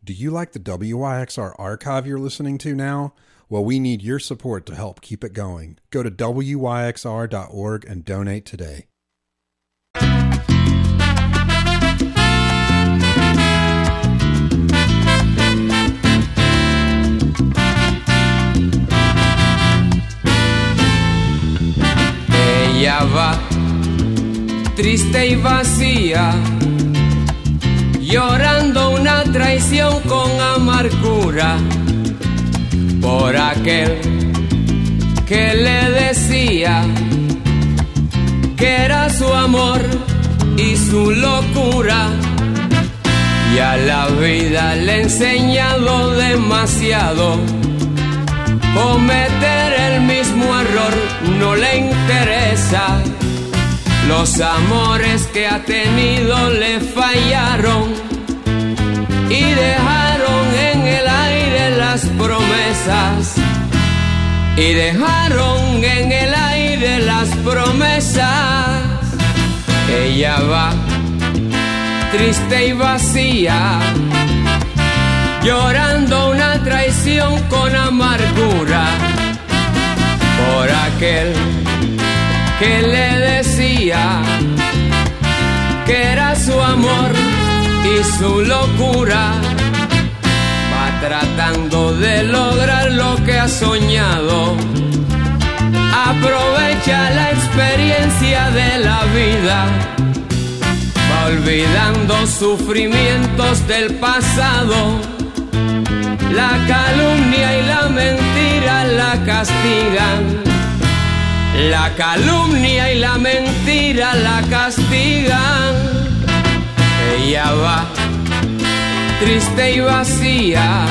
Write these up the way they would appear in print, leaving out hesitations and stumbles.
Do you like the WYXR archive you're listening to now? Well, we need your support to help keep it going. Go to WYXR.org and donate today. Ella va triste y vacía, llorando una traición con amargura por aquel que le decía que era su amor y su locura. Y a la vida le he enseñado demasiado. Cometer el mismo error no le interesa. Los amores que ha tenido le fallaron y dejaron en el aire las promesas. Y dejaron en el aire las promesas. Ella va triste y vacía, llorando una traición con amargura por aquel que le decía que era su amor y su locura. Va tratando de lograr lo que ha soñado. Aprovecha la experiencia de la vida. Va olvidando sufrimientos del pasado. La calumnia y la mentira la castigan. La calumnia y la mentira la castigan. Ella va triste y vacía,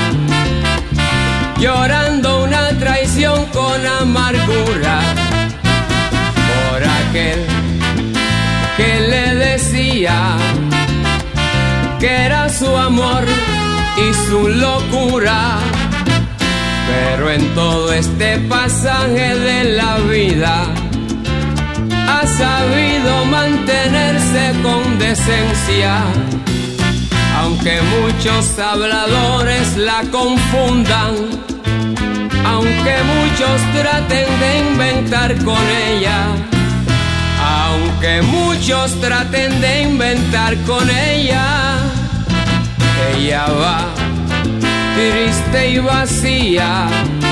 llorando una traición con amargura por aquel que le decía que era su amor y su locura. Pero en todo este pasaje de la vida ha sabido mantenerse con decencia. Aunque muchos habladores la confundan, aunque muchos traten de inventar con ella, aunque muchos traten de inventar con ella, ella va triste y vacía,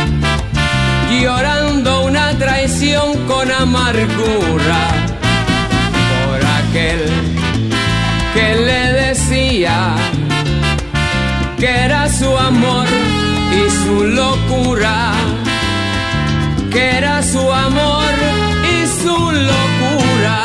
llorando una traición con amargura por aquel que le decía que era su amor y su locura, que era su amor y su locura.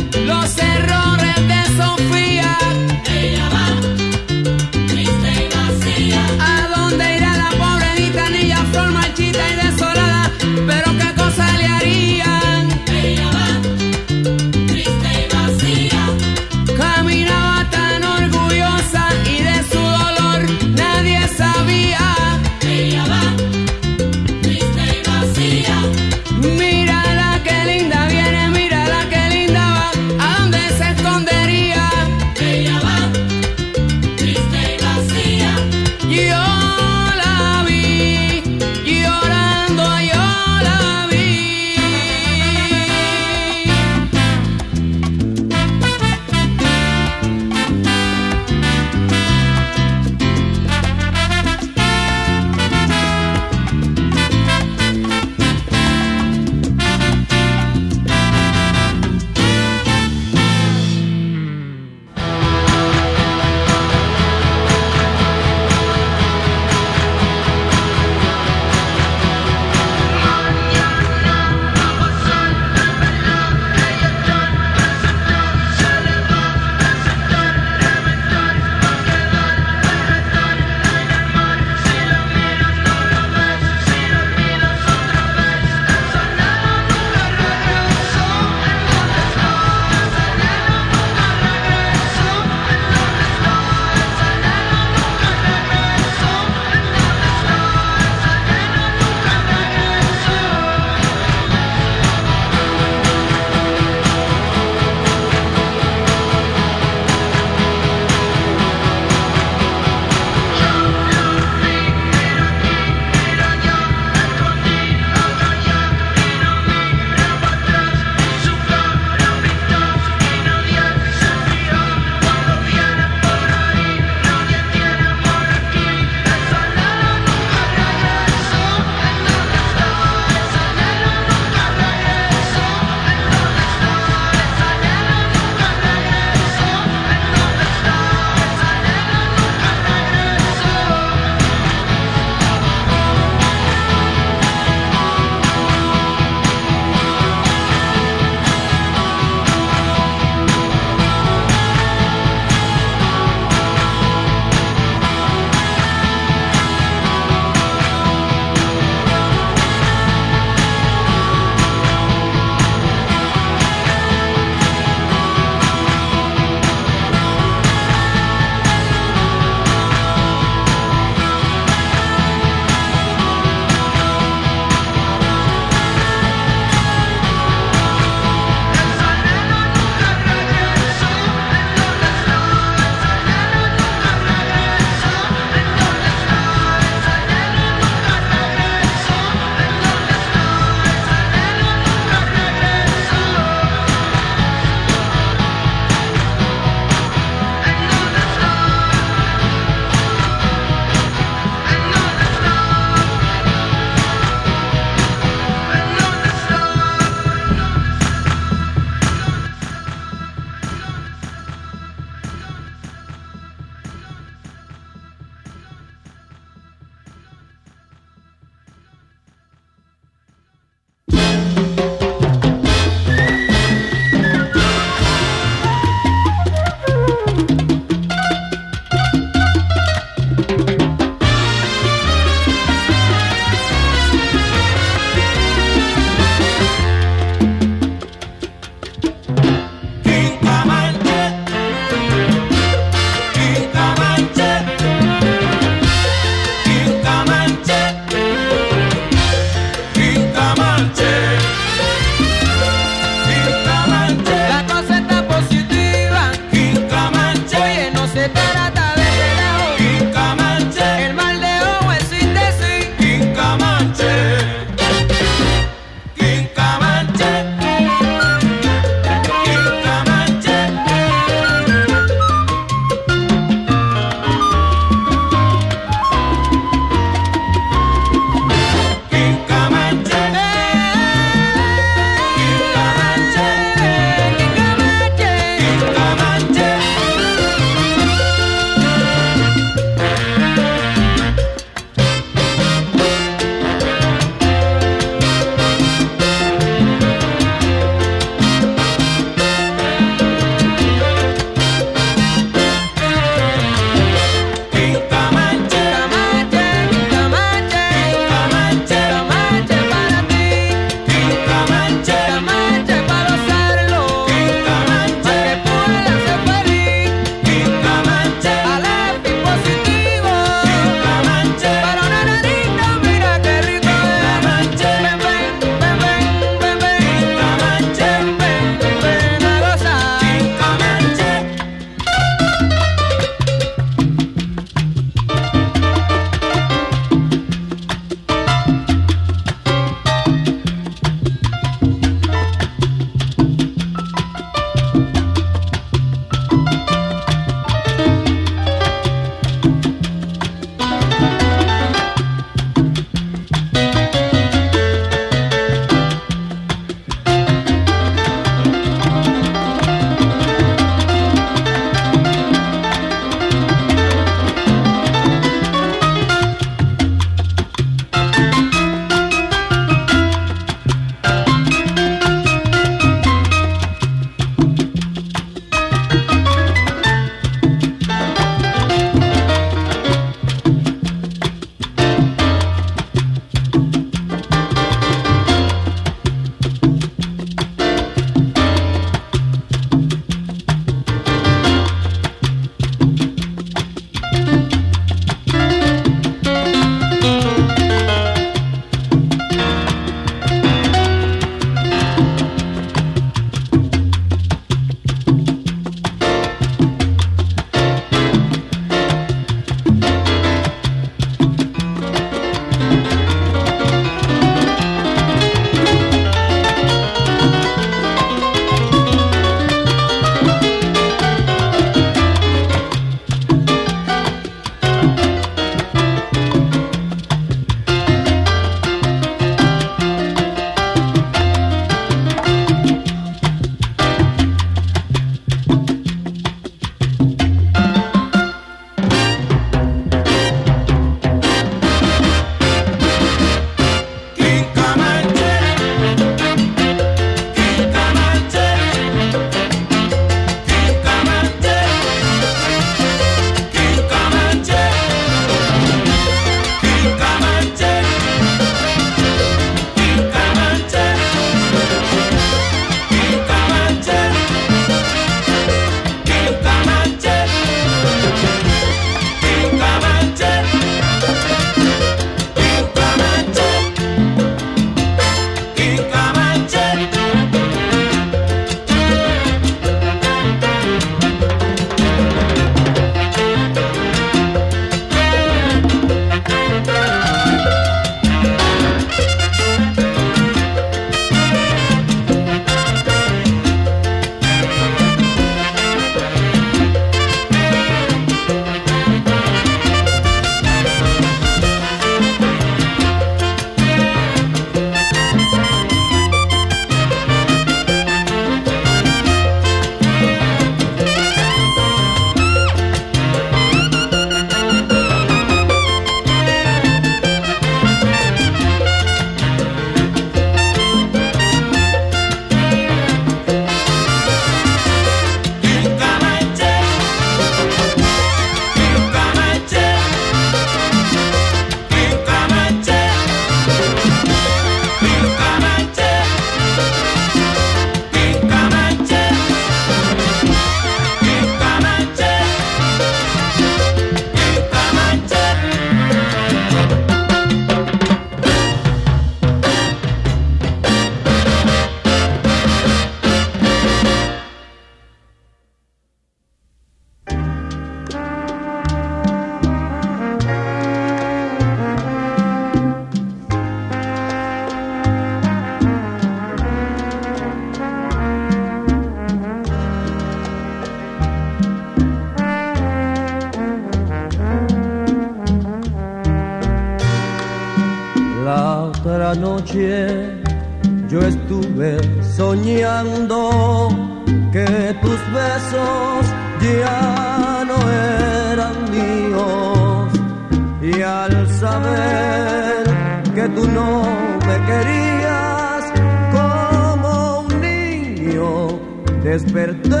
La otra noche yo estuve soñando que tus besos ya no eran míos, y al saber que tú no me querías como un niño, desperté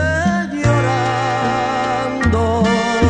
llorando.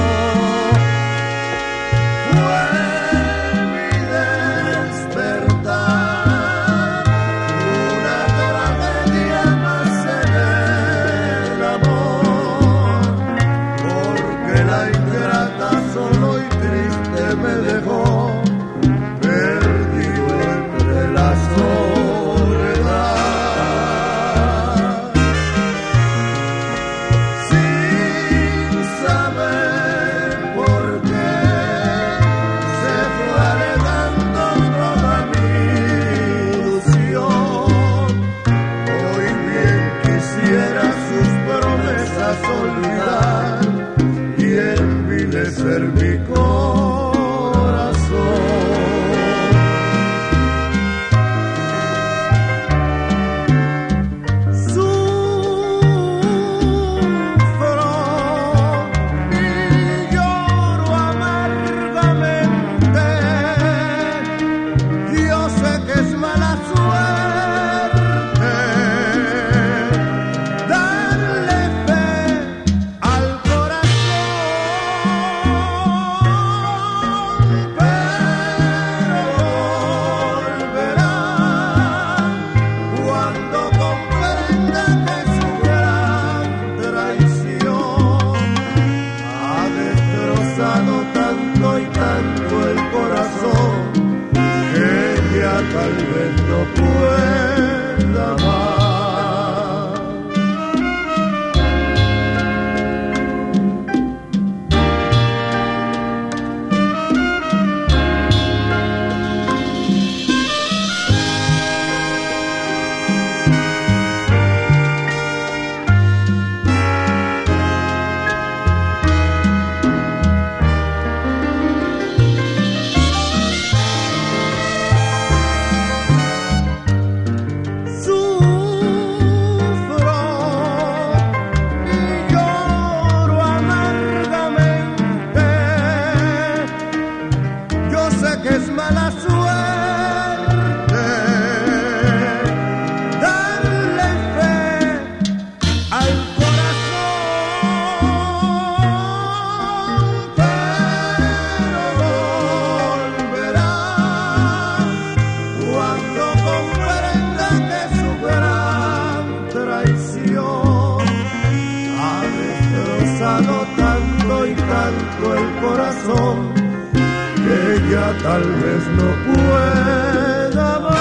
Tal vez no pueda más.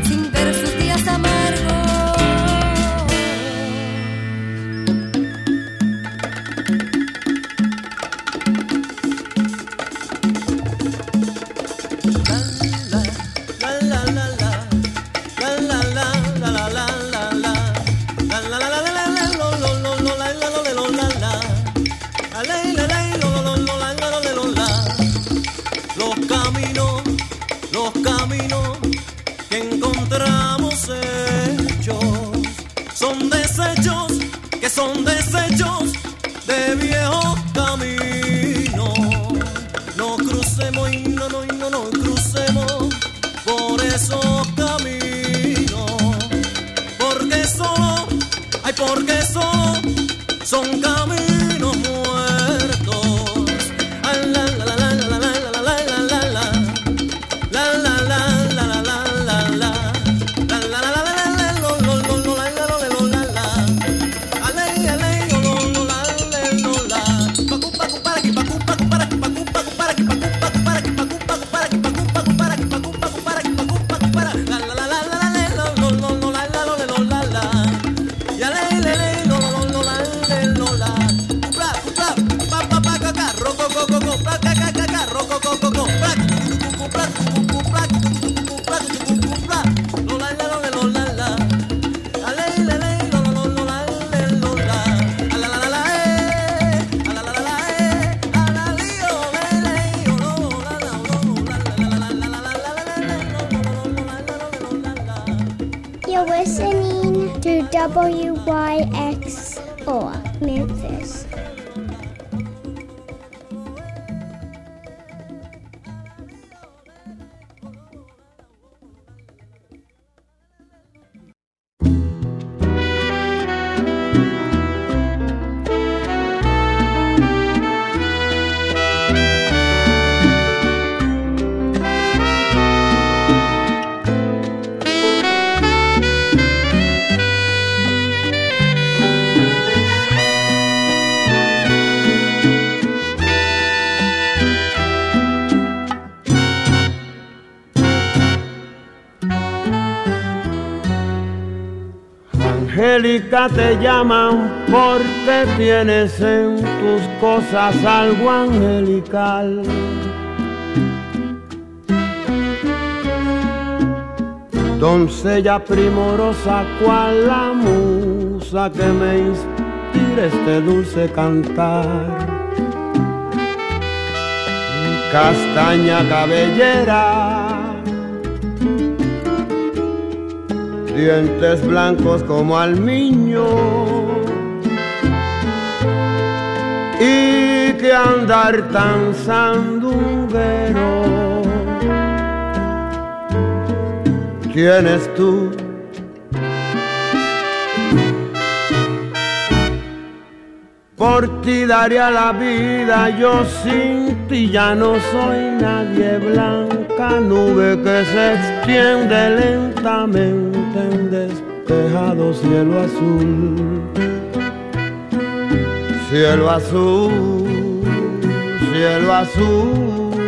WYXR Memphis. Angélica te llaman porque tienes en tus cosas algo angelical. Doncella primorosa, cual la musa que me inspira este dulce cantar. Castaña cabellera, dientes blancos como almiño, y que andar tan sandunguero tienes tú. Por ti daría la vida, yo sin ti ya no soy nadie. Blanca nube que se extiende lentamente en despejado cielo azul. Cielo azul, cielo azul.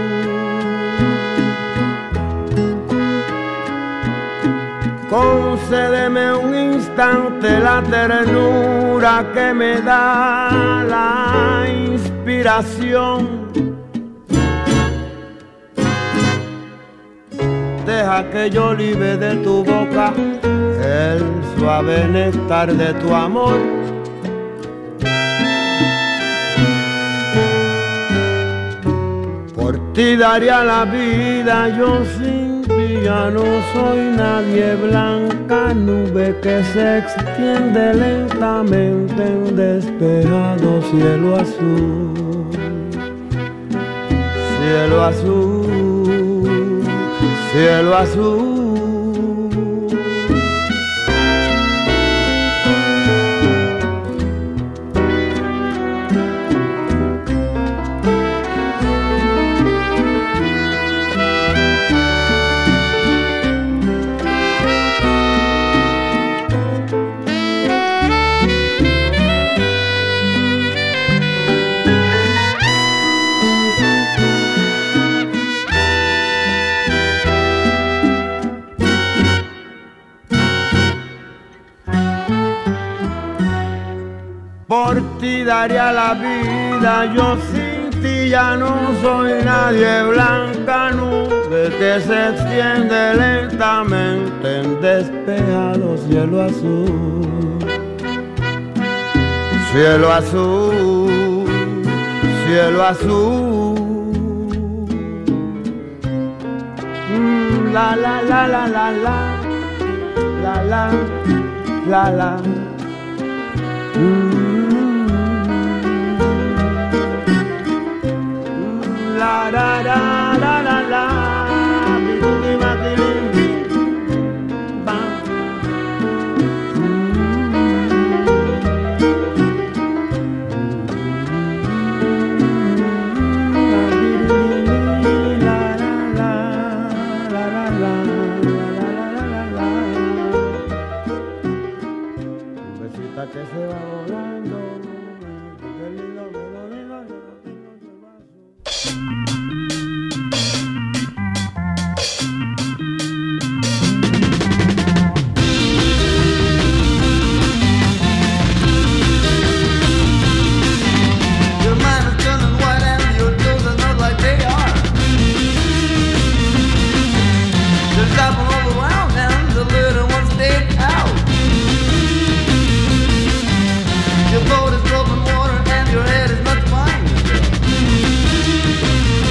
Concédeme un instante la ternura que me da la inspiración. Deja que yo libe de tu boca el suave néctar de tu amor. Por ti daría la vida, yo sin ti ya no soy nadie. Blanca nube que se extiende lentamente en despejado cielo azul. Cielo azul, cielo azul. Por ti daría la vida, yo sin ti ya no soy nadie. Blanca nube que se extiende lentamente en despejado cielo azul. Cielo azul, cielo azul. La la la la la la, la la la la. La la la la la la, que se va volando, qué lindo me lo digo yo. Your mind is turning white and your toes are not like they are. They're stopping all around and the little ones stayed out. Your boat is broken water and your head is not fine.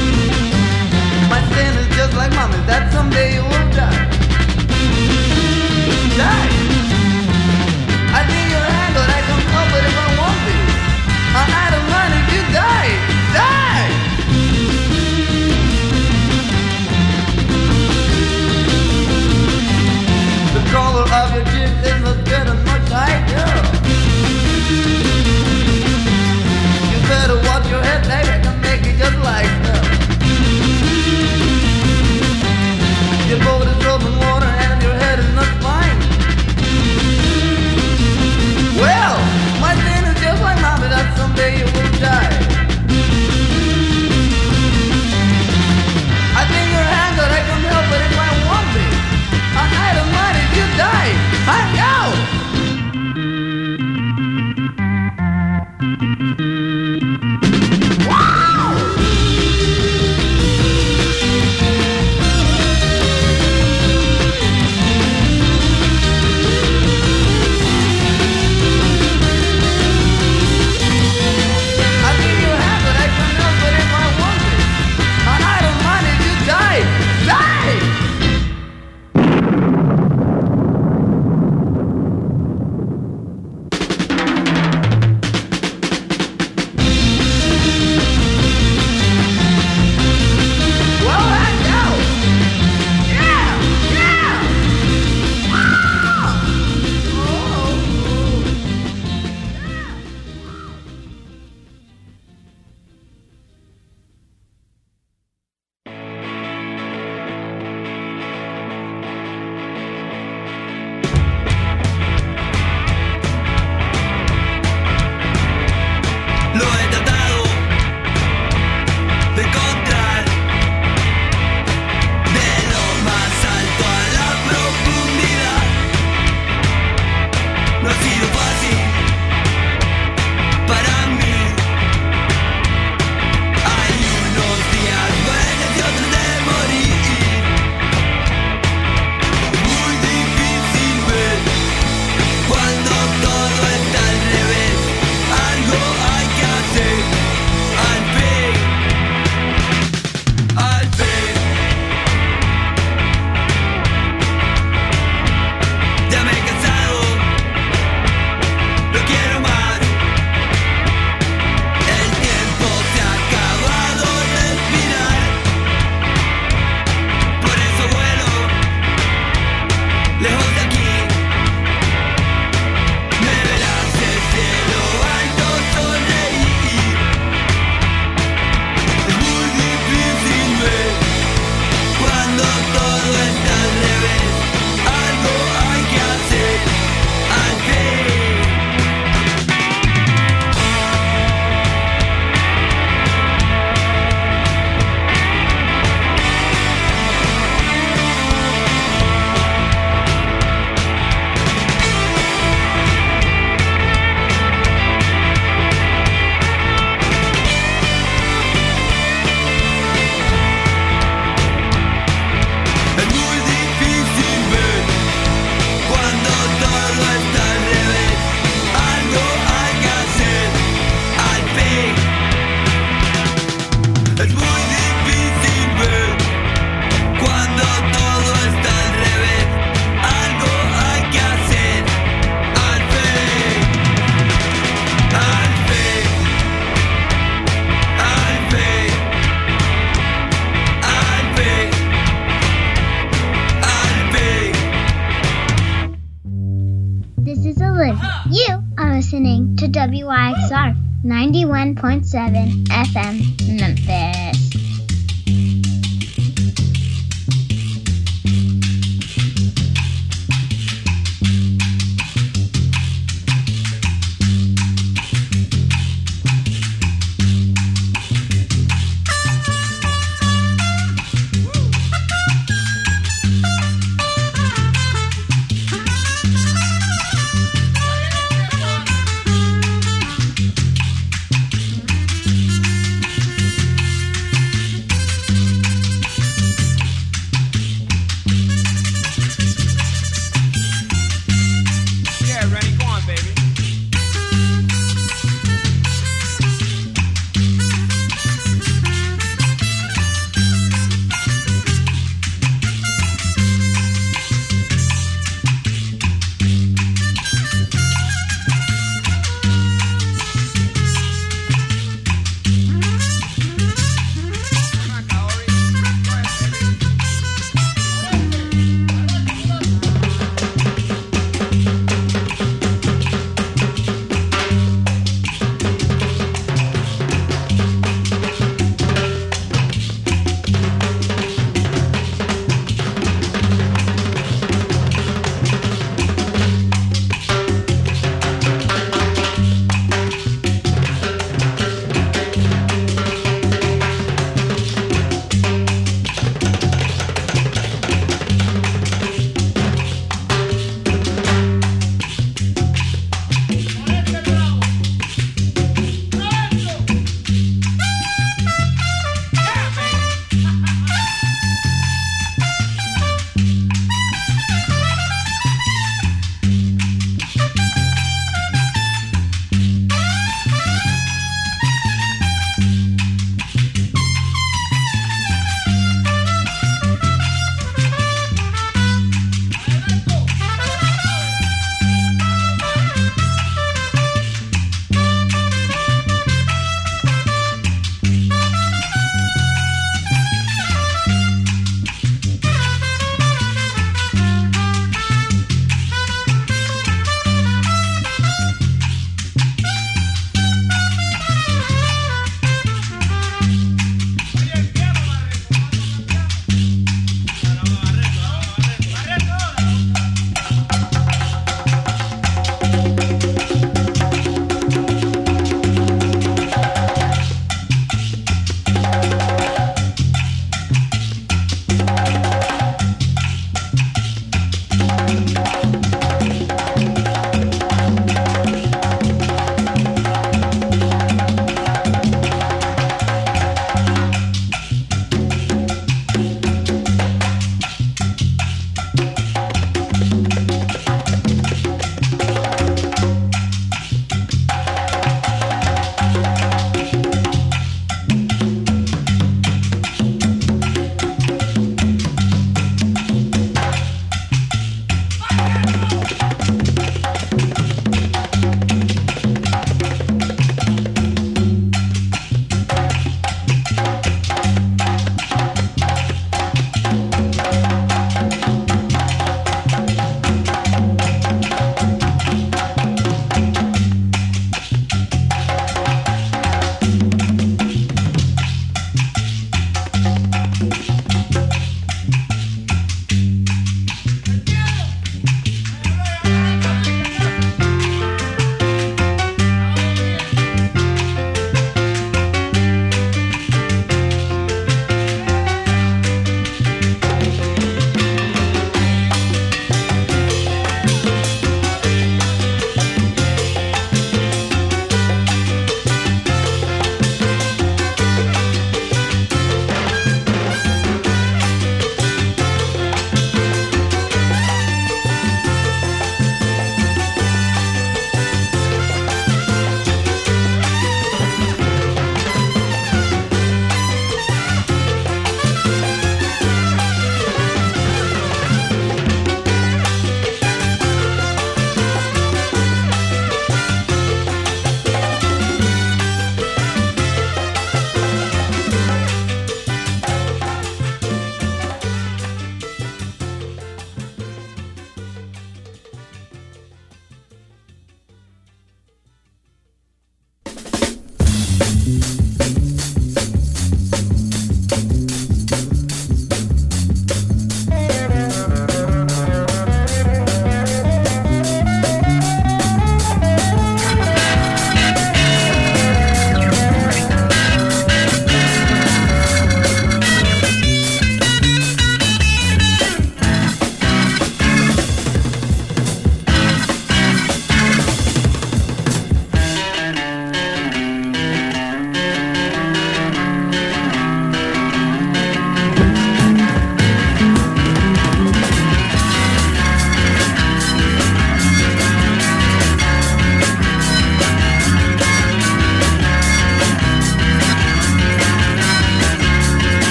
WYXR 91.7 FM, Memphis.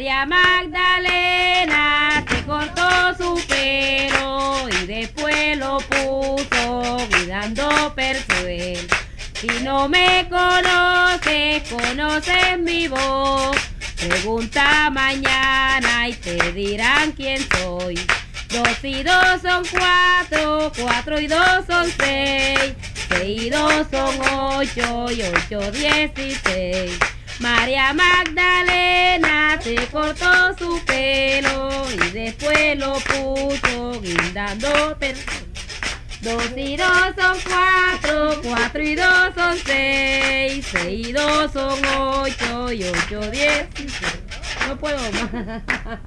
María Magdalena se cortó su pelo y después lo puso cuidando persuel. Si no me conoces, conoces mi voz. Pregunta mañana y te dirán quién soy. 2 y 2 son 4, 4 y 2 son 6, 6 y 2 son 8 y 8 16. María Magdalena se cortó su pelo y después lo puso guindando perfume. 2 y 2 son 4, 4 y 2 son 6, 6 y 2 son 8 y 8 16. No puedo más.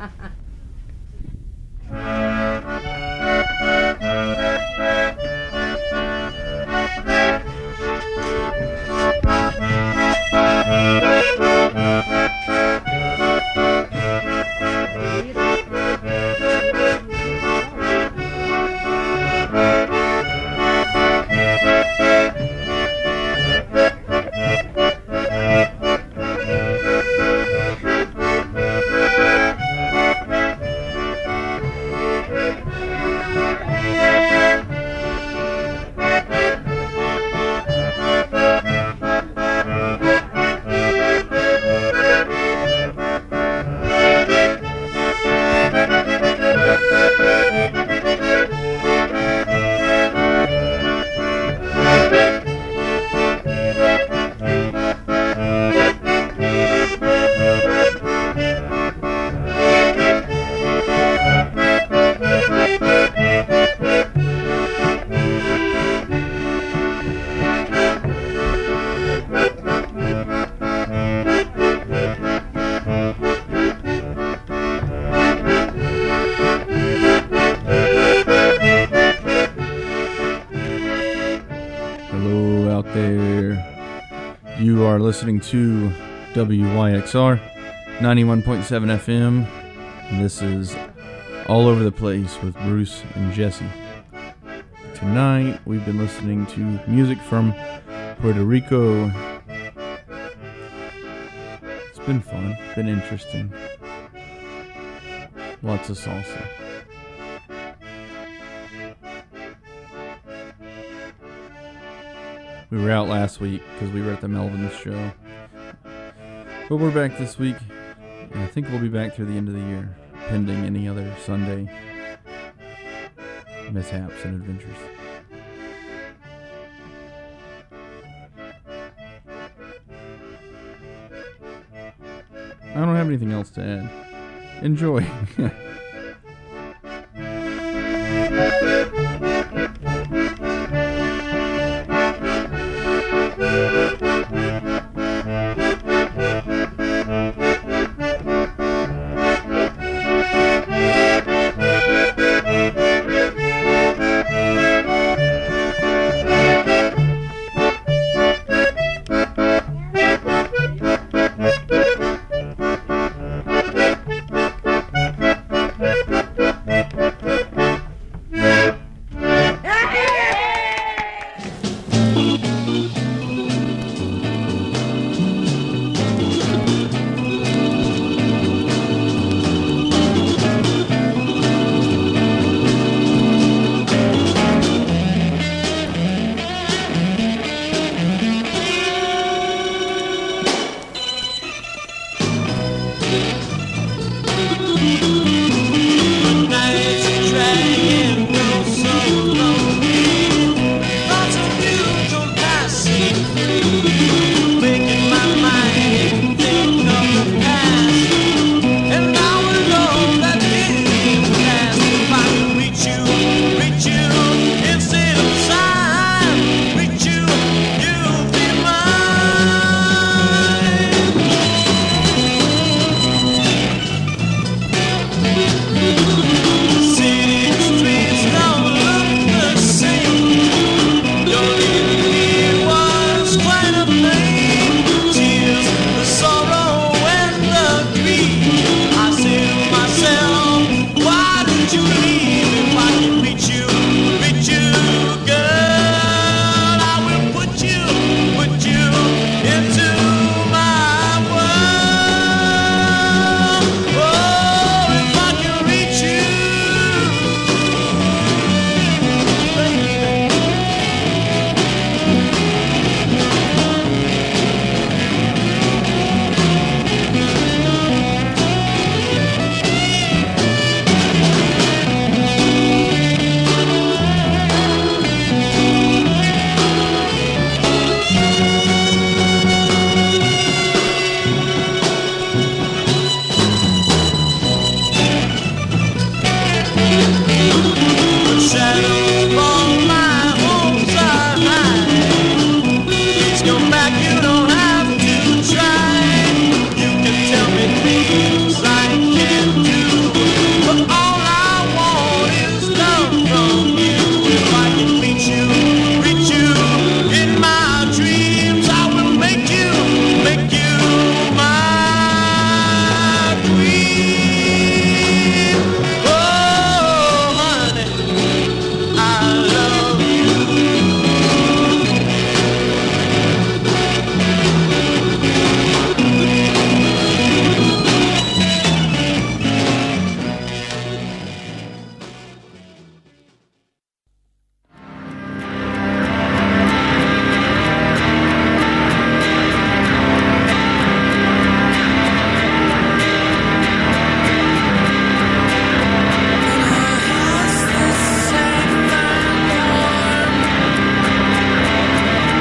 Listening to WYXR 91.7 FM. And this is All Over the Place with Bruce and Jesse. Tonight we've been listening to music from Puerto Rico. It's been fun, been interesting. Lots of salsa. We were out last week because we were at the Melvins show. But we're back this week. And I think we'll be back through the end of the year, pending any other Sunday mishaps and adventures. I don't have anything else to add. Enjoy.